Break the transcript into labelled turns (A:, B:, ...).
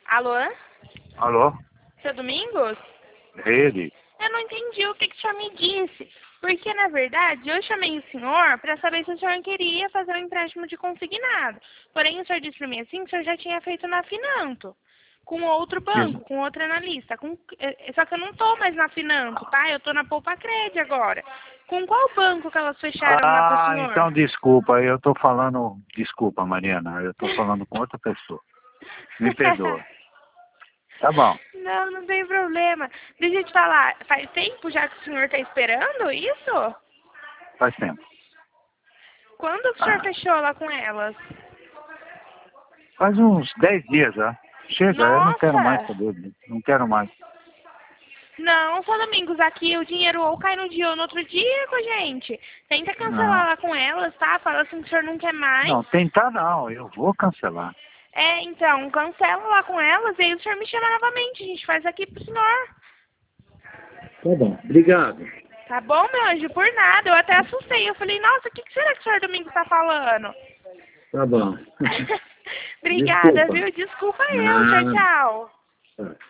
A: Alô?
B: Alô?
A: Seu Domingos?
B: Ele?
A: Eu não entendi o que o senhor me disse. Porque, na verdade, eu chamei o senhor para saber se o senhor queria fazer um empréstimo de consignado. Porém, o senhor disse para mim assim que o senhor já tinha feito na Finanto. Com outro banco, com outro analista. Só que eu não tô mais na Finanto, tá? Eu tô na Poupa Cred agora. Com qual banco que elas fecharam lá pro
B: Ah,
A: senhor?
B: então desculpa, eu tô falando... Desculpa, Mariana, eu tô falando com outra pessoa. Me perdoa. Tá bom,
A: Não, não tem problema. Deixa eu te falar, faz tempo já que o senhor tá esperando isso?
B: faz tempo.
A: Quando que o senhor fechou lá com elas?
B: Faz uns 10 dias já. Chega, eu não quero mais
A: Nossa!
B: saber, não quero mais.
A: Não, só Domingos, aqui o dinheiro ou cai no dia ou no outro dia com a gente. Tenta cancelar
B: Não,
A: lá com elas, tá? Fala assim que o senhor não quer mais.
B: não, tentar não, eu vou cancelar.
A: É, então, cancela lá com elas e aí o senhor me chama novamente. A gente faz aqui pro senhor.
B: Tá bom, obrigado.
A: Tá bom, meu anjo? Por nada. Eu até assustei. Eu falei, nossa, o que será que o senhor Domingos tá falando?
B: Tá bom.
A: Obrigada,
B: Desculpa.
A: viu? Desculpa eu. Tchau,
B: Nada.
A: tchau.
B: Tá.